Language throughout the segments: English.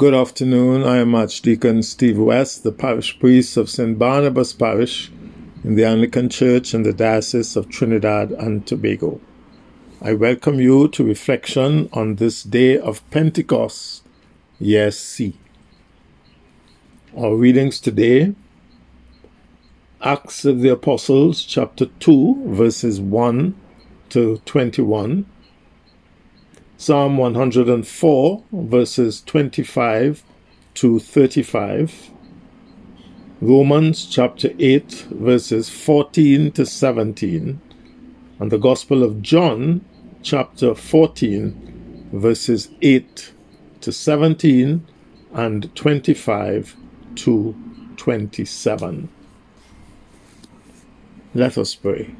Good afternoon. I am Archdeacon Steve West, the parish priest of St. Barnabas Parish in the Anglican Church in the Diocese of Trinidad and Tobago. I welcome you to reflection on this day of Pentecost, Year C. Our readings today, Acts of the Apostles, chapter 2, verses 1 to 21, Psalm 104, verses 25 to 35, Romans chapter 8, verses 14 to 17, and the Gospel of John, chapter 14, verses 8 to 17, and 25 to 27. Let us pray.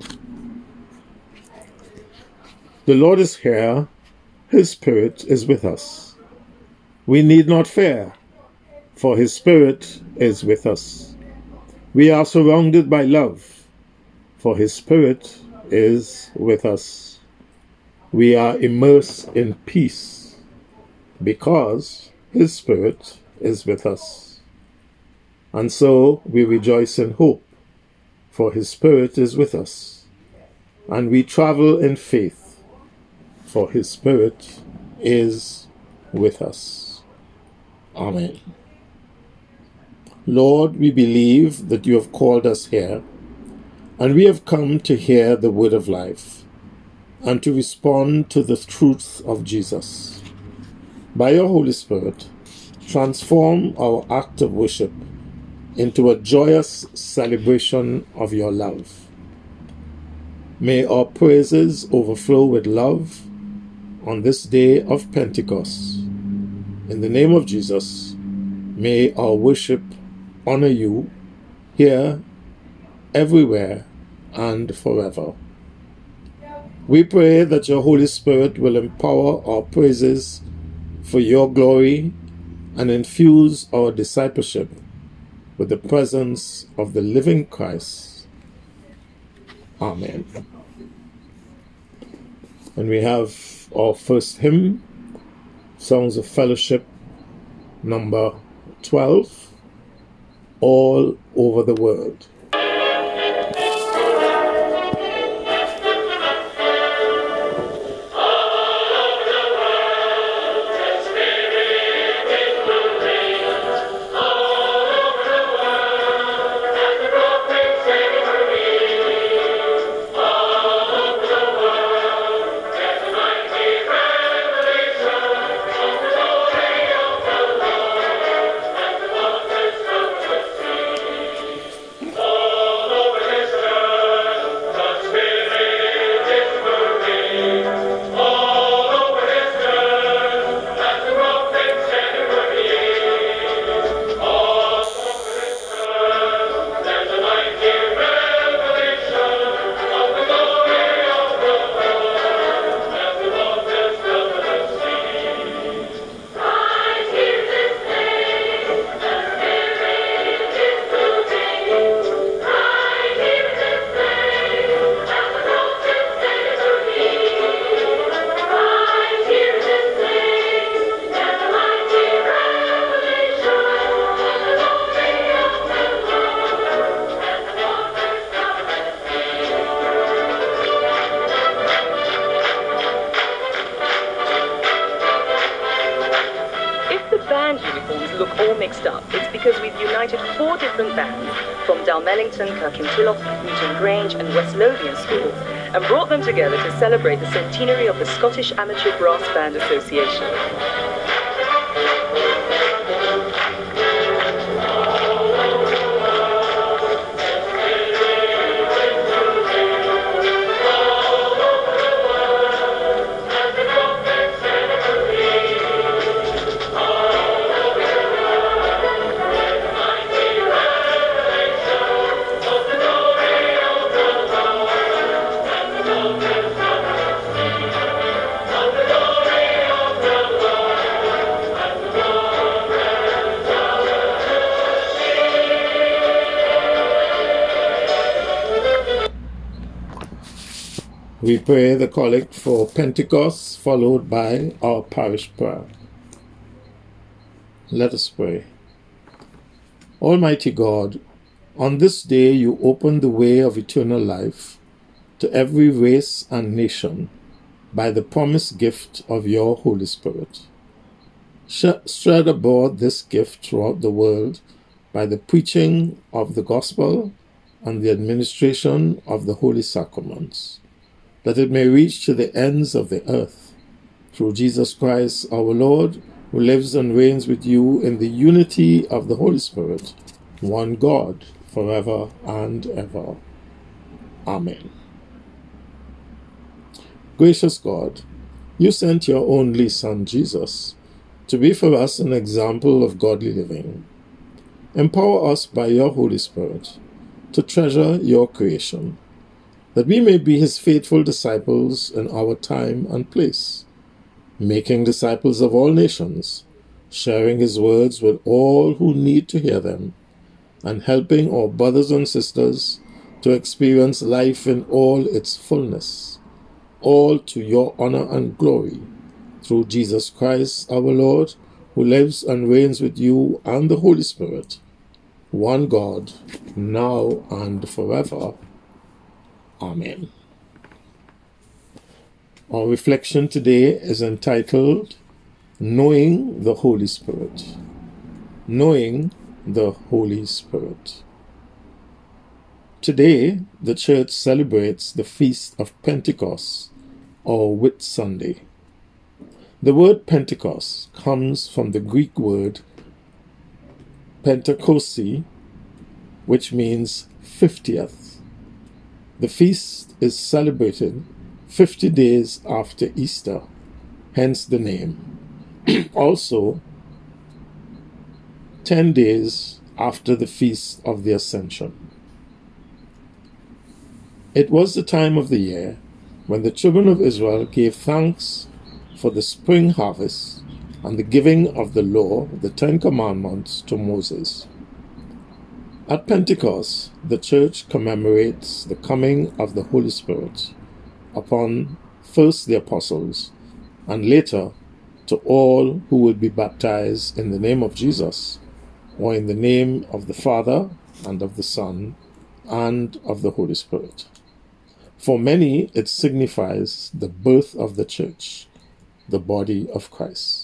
The Lord is here. His Spirit is with us. We need not fear, for His Spirit is with us. We are surrounded by love, for His Spirit is with us. We are immersed in peace, because His Spirit is with us. And so we rejoice in hope, for His Spirit is with us. And we travel in faith, for His Spirit is with us. Amen. Lord, we believe that you have called us here, and we have come to hear the word of life, and to respond to the truth of Jesus. By your Holy Spirit, transform our act of worship into a joyous celebration of your love. May our praises overflow with love on this day of Pentecost. In the name of Jesus, may our worship honor you here, everywhere, and forever. We pray that your Holy Spirit will empower our praises for your glory and infuse our discipleship with the presence of the living Christ. Amen. And we have our first hymn, Songs of Fellowship, number 12, All Over the World. Mellington, Kirkintilloch, Newton Grange and West Lothian schools, and brought them together to celebrate the centenary of the Scottish Amateur Brass Band Association. We pray the collect for Pentecost, followed by our parish prayer. Let us pray. Almighty God, on this day you opened the way of eternal life to every race and nation by the promised gift of your Holy Spirit. Spread abroad this gift throughout the world by the preaching of the gospel and the administration of the holy sacraments, that it may reach to the ends of the earth, through Jesus Christ our Lord, who lives and reigns with you in the unity of the Holy Spirit, one God, forever and ever. Amen. Gracious God, you sent your only Son, Jesus, to be for us an example of godly living. Empower us by your Holy Spirit to treasure your creation, that we may be his faithful disciples in our time and place, making disciples of all nations, sharing his words with all who need to hear them, and helping our brothers and sisters to experience life in all its fullness, all to your honor and glory, through Jesus Christ our Lord, who lives and reigns with you and the Holy Spirit, one God, now and forever. Amen. Our reflection today is entitled, Knowing the Holy Spirit. Knowing the Holy Spirit. Today, the Church celebrates the Feast of Pentecost, or Whit Sunday. The word Pentecost comes from the Greek word Pentekosti, which means 50th. The feast is celebrated 50 days after Easter, hence the name. Also, 10 days after the Feast of the Ascension. It was the time of the year when the children of Israel gave thanks for the spring harvest and the giving of the law, the 10 Commandments, to Moses. At Pentecost, the Church commemorates the coming of the Holy Spirit upon first the apostles and later to all who would be baptized in the name of Jesus, or in the name of the Father and of the Son and of the Holy Spirit. For many, it signifies the birth of the Church, the body of Christ.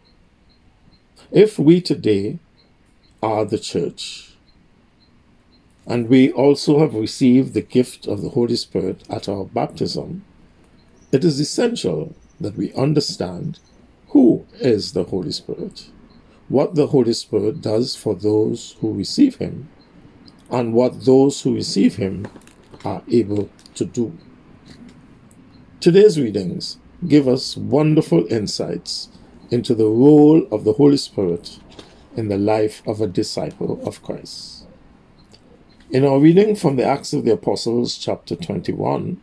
If we today are the Church, and we also have received the gift of the Holy Spirit at our baptism, it is essential that we understand who is the Holy Spirit, what the Holy Spirit does for those who receive him, and what those who receive him are able to do. Today's readings give us wonderful insights into the role of the Holy Spirit in the life of a disciple of Christ. In our reading from the Acts of the Apostles, chapter 2,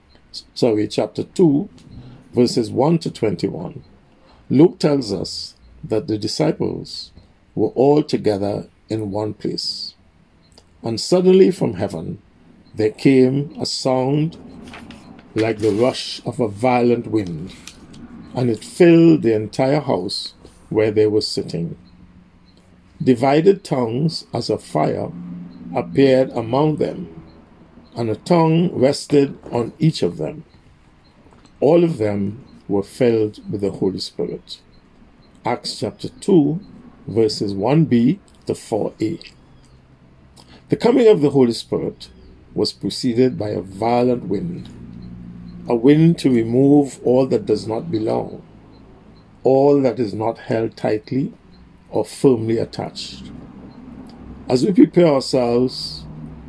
verses 1 to 21, Luke tells us that the disciples were all together in one place. And suddenly from heaven there came a sound like the rush of a violent wind, and it filled the entire house where they were sitting. Divided tongues as of fire appeared among them, and a tongue rested on each of them. All of them were filled with the Holy Spirit. Acts chapter 2, verses 1b to 4a. The coming of the Holy Spirit was preceded by a violent wind, a wind to remove all that does not belong, all that is not held tightly or firmly attached. As we prepare ourselves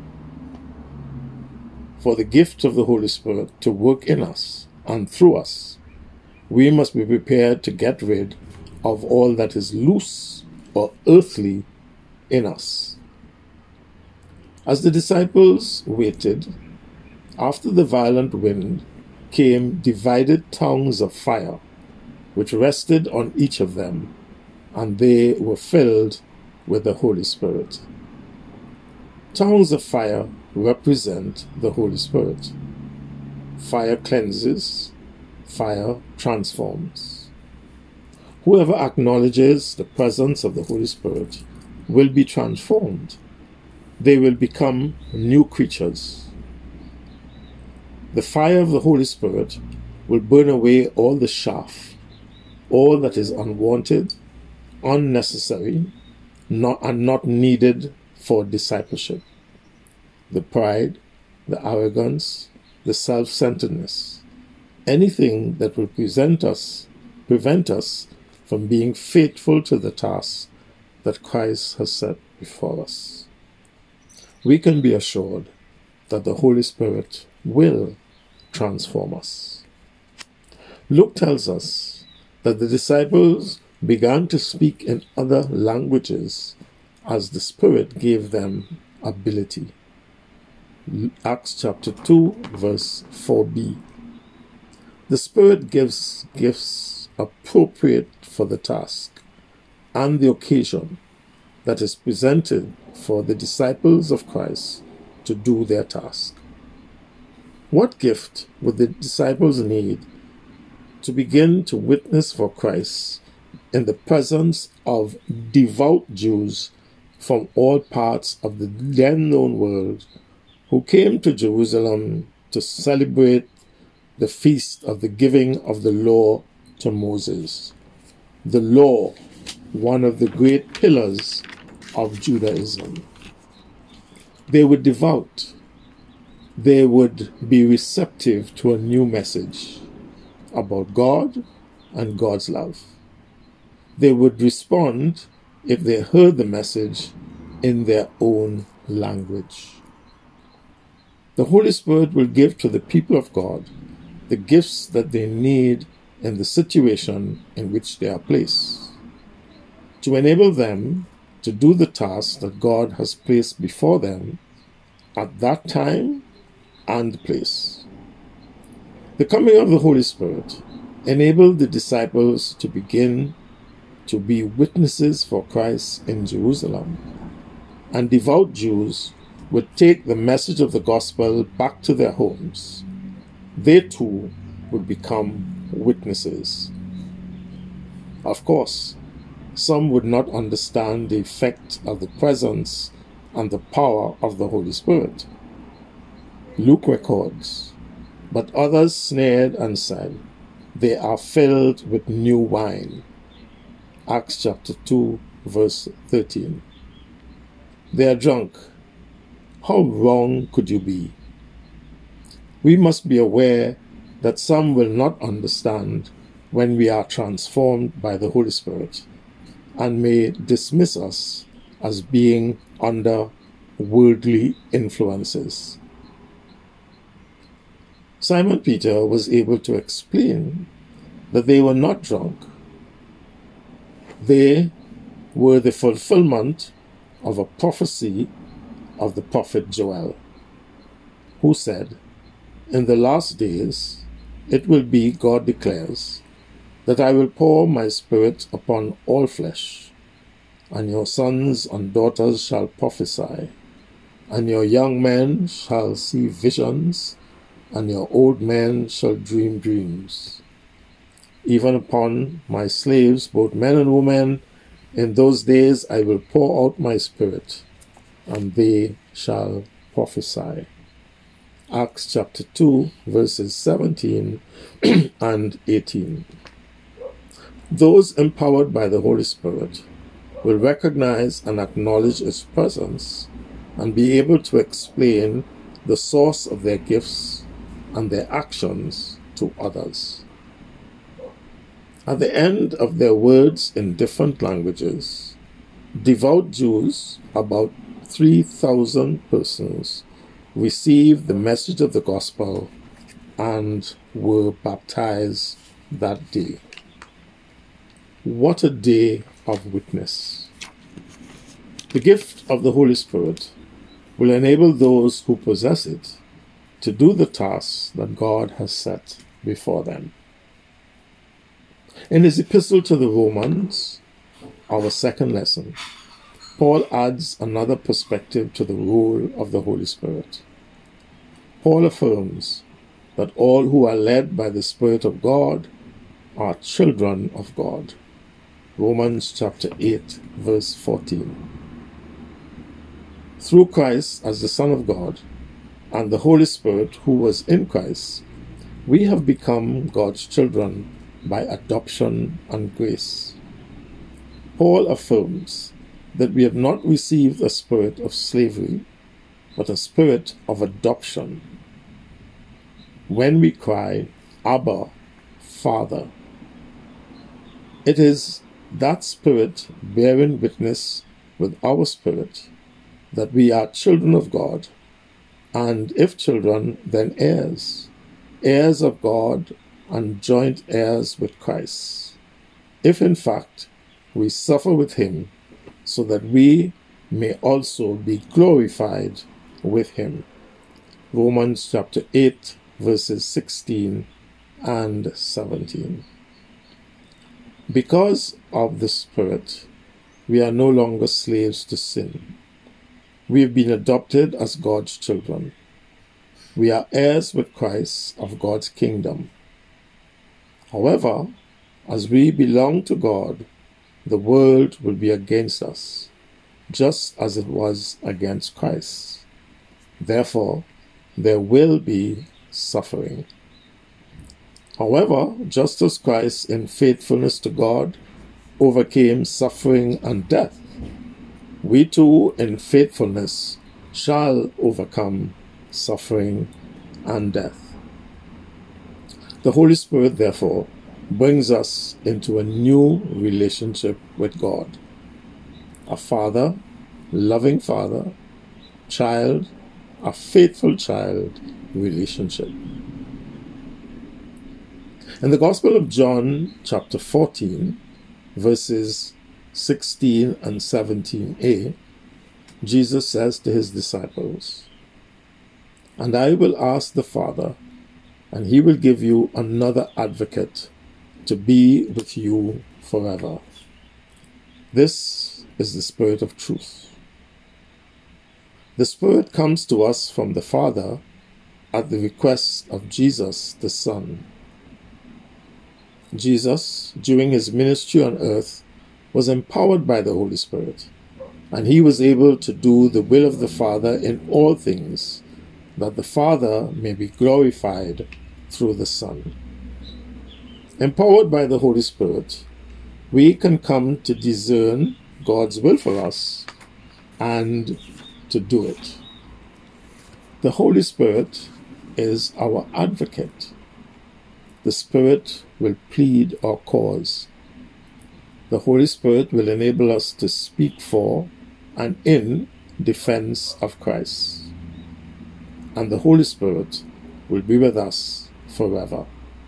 for the gift of the Holy Spirit to work in us and through us, we must be prepared to get rid of all that is loose or earthly in us. As the disciples waited, after the violent wind came divided tongues of fire, which rested on each of them, and they were filled with the Holy Spirit. Tongues of fire represent the Holy Spirit. Fire cleanses, fire transforms. Whoever acknowledges the presence of the Holy Spirit will be transformed. They will become new creatures. The fire of the Holy Spirit will burn away all the chaff, all that is unwanted, unnecessary, and not needed for discipleship. The pride, the arrogance, the self-centeredness, anything that will prevent us from being faithful to the task that Christ has set before us. We can be assured that the Holy Spirit will transform us. Luke tells us that the disciples began to speak in other languages as the Spirit gave them ability. Acts chapter 2, verse 4b. The Spirit gives gifts appropriate for the task and the occasion that is presented for the disciples of Christ to do their task. What gift would the disciples need to begin to witness for Christ in the presence of devout Jews from all parts of the then known world who came to Jerusalem to celebrate the feast of the giving of the law to Moses? The law, one of the great pillars of Judaism. They were devout. They would be receptive to a new message about God and God's love. They would respond if they heard the message in their own language. The Holy Spirit will give to the people of God the gifts that they need in the situation in which they are placed, to enable them to do the task that God has placed before them at that time and place. The coming of the Holy Spirit enabled the disciples to begin to be witnesses for Christ in Jerusalem, and devout Jews would take the message of the gospel back to their homes. They too would become witnesses. Of course, some would not understand the effect of the presence and the power of the Holy Spirit. Luke records, but others sneered and said, "They are filled with new wine." Acts chapter 2, verse 13. They are drunk. How wrong could you be? We must be aware that some will not understand when we are transformed by the Holy Spirit, and may dismiss us as being under worldly influences. Simon Peter was able to explain that they were not drunk. They were the fulfillment of a prophecy of the prophet Joel, who said, "In the last days it will be, God declares, that I will pour my spirit upon all flesh, and your sons and daughters shall prophesy, and your young men shall see visions, and your old men shall dream dreams. Even upon my slaves, both men and women, in those days I will pour out my spirit, and they shall prophesy." Acts chapter 2, verses 17 and 18. Those empowered by the Holy Spirit will recognize and acknowledge His presence and be able to explain the source of their gifts and their actions to others. At the end of their words in different languages, devout Jews, about 3,000 persons, received the message of the gospel and were baptized that day. What a day of witness. The gift of the Holy Spirit will enable those who possess it to do the tasks that God has set before them. In his epistle to the Romans, our second lesson, Paul adds another perspective to the role of the Holy Spirit. Paul affirms that all who are led by the Spirit of God are children of God. Romans chapter 8, verse 14. Through Christ as the Son of God and the Holy Spirit who was in Christ, we have become God's children by adoption and grace. Paul affirms that we have not received a spirit of slavery, but a spirit of adoption, when we cry, Abba, Father. It is that spirit bearing witness with our spirit that we are children of God, and if children, then heirs, heirs of God and joint heirs with Christ, if in fact we suffer with him, so that we may also be glorified with him. Romans chapter 8, verses 16 and 17. Because of the Spirit, we are no longer slaves to sin. We have been adopted as God's children. We are heirs with Christ of God's kingdom. However, as we belong to God, the world will be against us, just as it was against Christ. Therefore, there will be suffering. However, just as Christ in faithfulness to God overcame suffering and death, we too in faithfulness shall overcome suffering and death. The Holy Spirit, therefore, brings us into a new relationship with God. A father, loving father, child, a faithful child relationship. In the Gospel of John, chapter 14, verses 16 and 17a, Jesus says to his disciples, "And I will ask the Father, and he will give you another advocate to be with you forever. This is the Spirit of truth." The Spirit comes to us from the Father at the request of Jesus the Son. Jesus, during his ministry on earth, was empowered by the Holy Spirit, and he was able to do the will of the Father in all things, that the Father may be glorified through the Son. Empowered by the Holy Spirit, we can come to discern God's will for us and to do it. The Holy Spirit is our advocate. The Spirit will plead our cause. The Holy Spirit will enable us to speak for and in defense of Christ. And the Holy Spirit will be with us forever.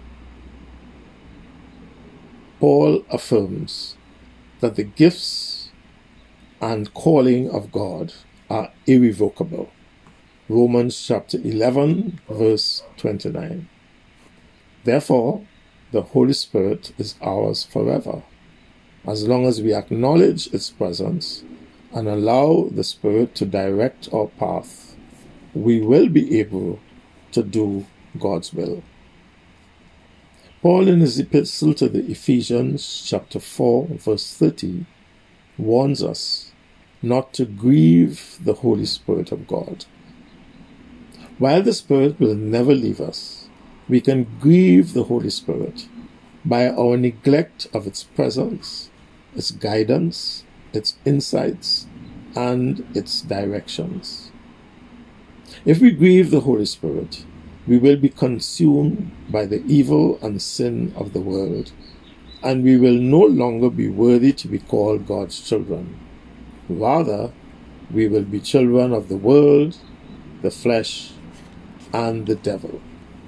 Paul affirms that the gifts and calling of God are irrevocable. Romans chapter 11, verse 29. Therefore, the Holy Spirit is ours forever, as long as we acknowledge its presence and allow the Spirit to direct our path. We will be able to do God's will. Paul, in his epistle to the Ephesians, chapter 4, verse 30, warns us not to grieve the Holy Spirit of God. While the Spirit will never leave us, we can grieve the Holy Spirit by our neglect of its presence, its guidance, its insights, and its directions. If we grieve the Holy Spirit, we will be consumed by the evil and sin of the world, and we will no longer be worthy to be called God's children. Rather, we will be children of the world, the flesh, and the devil.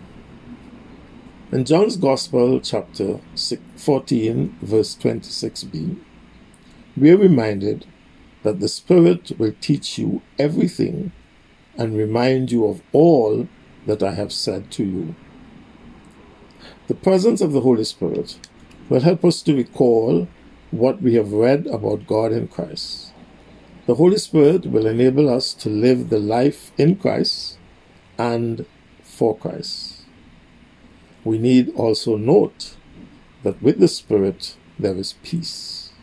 In John's Gospel, chapter 14, verse 26b, we are reminded that the Spirit will teach you everything and remind you of all that I have said to you. The presence of the Holy Spirit will help us to recall what we have read about God in Christ. The Holy Spirit will enable us to live the life in Christ and for Christ. We need also note that with the Spirit there is peace.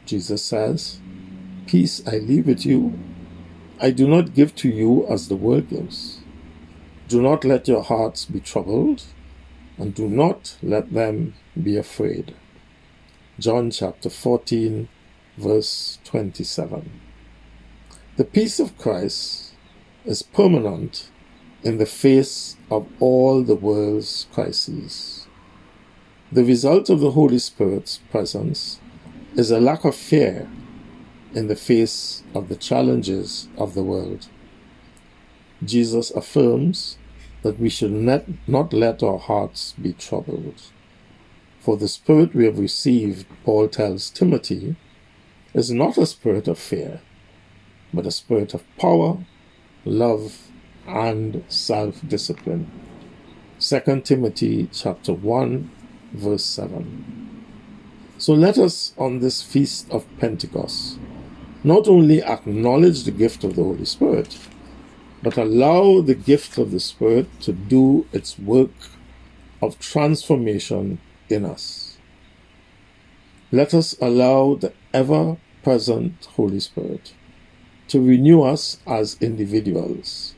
Jesus says, "Peace I leave with you. I do not give to you as the world gives. Do not let your hearts be troubled, and do not let them be afraid." John chapter 14, verse 27. The peace of Christ is permanent in the face of all the world's crises. The result of the Holy Spirit's presence is a lack of fear in the face of the challenges of the world. Jesus affirms that we should not let our hearts be troubled. For the spirit we have received, Paul tells Timothy, is not a spirit of fear, but a spirit of power, love, and self-discipline. 2 Timothy chapter 1, verse 7. So let us, on this feast of Pentecost, not only acknowledge the gift of the Holy Spirit, but allow the gift of the Spirit to do its work of transformation in us. Let us allow the ever-present Holy Spirit to renew us as individuals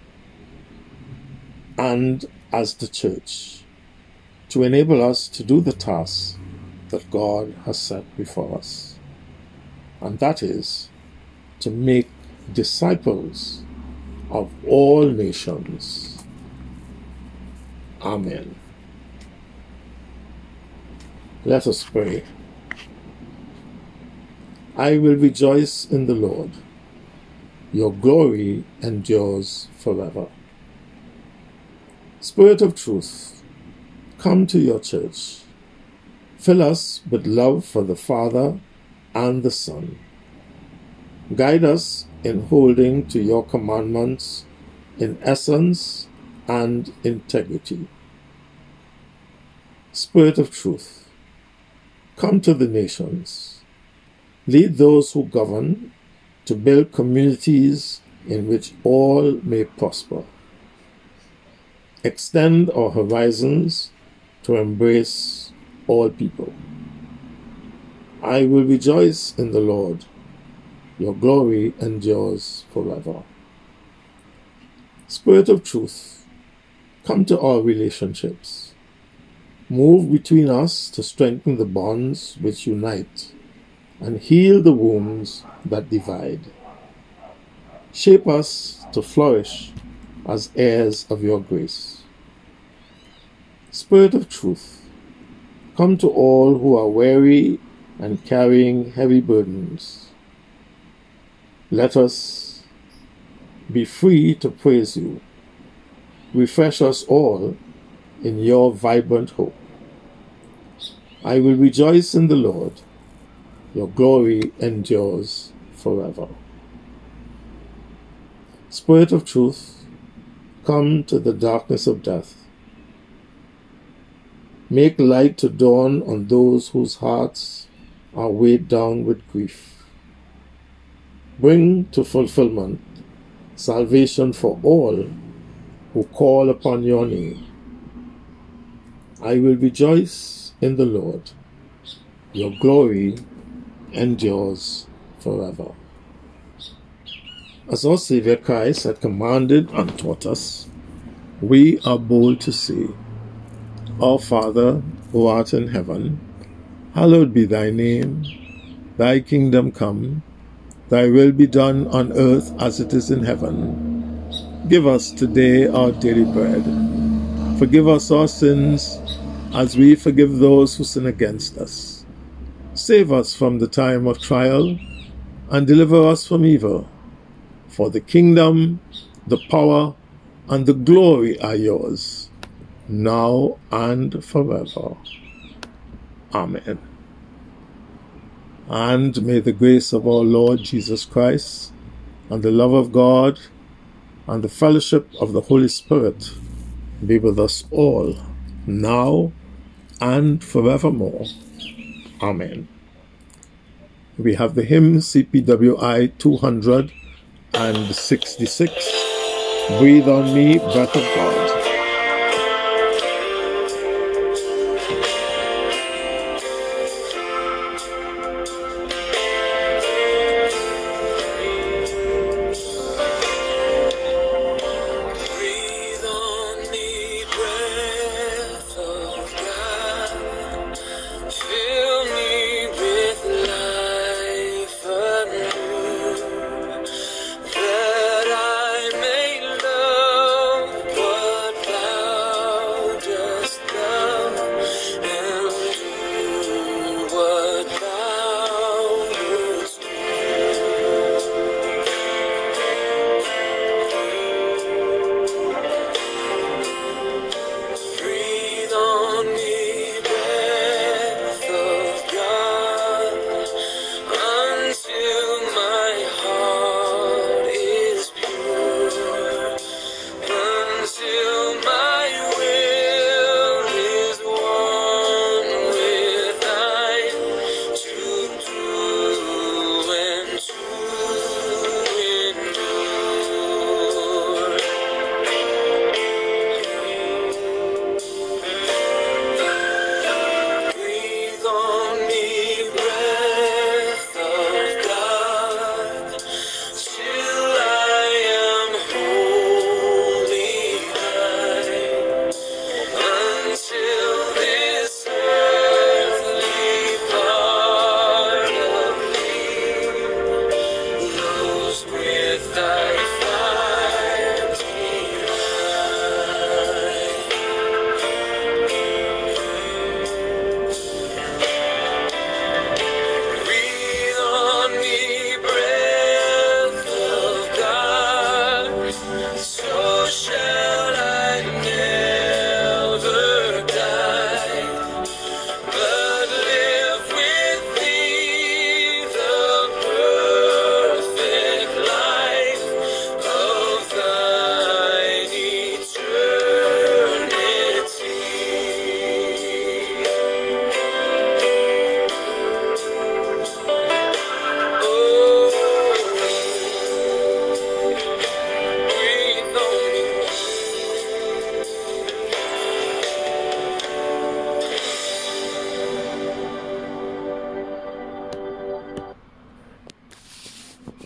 and as the church, to enable us to do the task that God has set before us, and that is to make disciples of all nations. Amen. Let us pray. I will rejoice in the Lord. Your glory endures forever. Spirit of truth, come to your church. Fill us with love for the Father and the Son. Guide us in holding to your commandments in essence and integrity. Spirit of truth, come to the nations. Lead those who govern to build communities in which all may prosper. Extend our horizons to embrace all people. I will rejoice in the Lord. Your glory endures forever. Spirit of truth, come to our relationships. Move between us to strengthen the bonds which unite and heal the wounds that divide. Shape us to flourish as heirs of your grace. Spirit of truth, come to all who are weary and carrying heavy burdens. Let us be free to praise you. Refresh us all in your vibrant hope. I will rejoice in the Lord. Your glory endures forever. Spirit of truth, come to the darkness of death. Make light to dawn on those whose hearts are weighed down with grief. Bring to fulfillment salvation for all who call upon your name. I will rejoice in the Lord. Your glory endures forever. As our Savior Christ had commanded and taught us, we are bold to say, Our Father, who art in heaven, hallowed be thy name. Thy kingdom come, thy will be done on earth as it is in heaven. Give us today our daily bread. Forgive us our sins, as we forgive those who sin against us. Save us from the time of trial, and deliver us from evil. For the kingdom, the power, and the glory are yours, now and forever. Amen. And may the grace of our Lord Jesus Christ, and the love of God, and the fellowship of the Holy Spirit be with us all, now and forevermore. Amen. We have the hymn CPWI 266, Breathe on Me, Breath of God.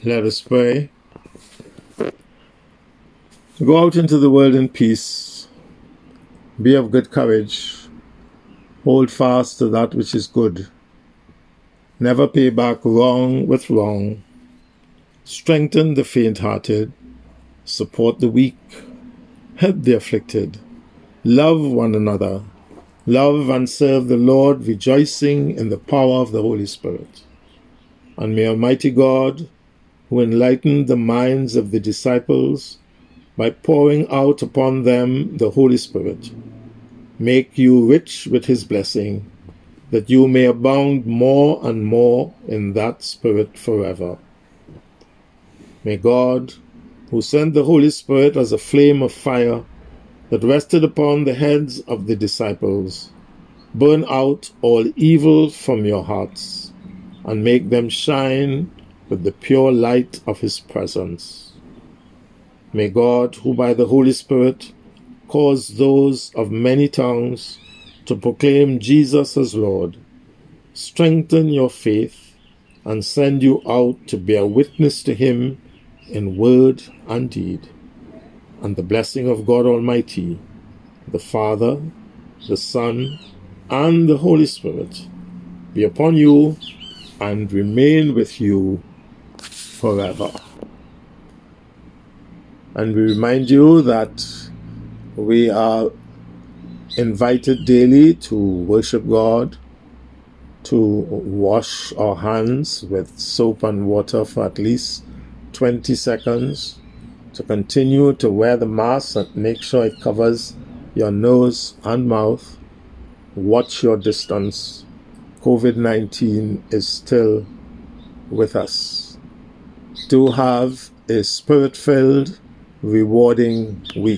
Let us pray. Go out into the world in peace. Be of good courage. Hold fast to that which is good. Never pay back wrong with wrong. Strengthen the faint-hearted. Support the weak. Help the afflicted. Love one another. Love and serve the Lord, rejoicing in the power of the Holy Spirit. And may Almighty God, who enlightened the minds of the disciples by pouring out upon them the Holy Spirit, make you rich with his blessing, that you may abound more and more in that Spirit forever. May God, who sent the Holy Spirit as a flame of fire that rested upon the heads of the disciples, burn out all evil from your hearts and make them shine with the pure light of his presence. May God, who by the Holy Spirit cause those of many tongues to proclaim Jesus as Lord, strengthen your faith and send you out to bear witness to him in word and deed. And the blessing of God Almighty, the Father, the Son, and the Holy Spirit be upon you and remain with you forever. And we remind you that we are invited daily to worship God, to wash our hands with soap and water for at least 20 seconds, to continue to wear the mask and make sure it covers your nose and mouth. Watch your distance. COVID-19 is still with us. Do have a spirit-filled, rewarding week.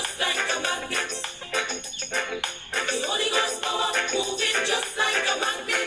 Just like a magnet.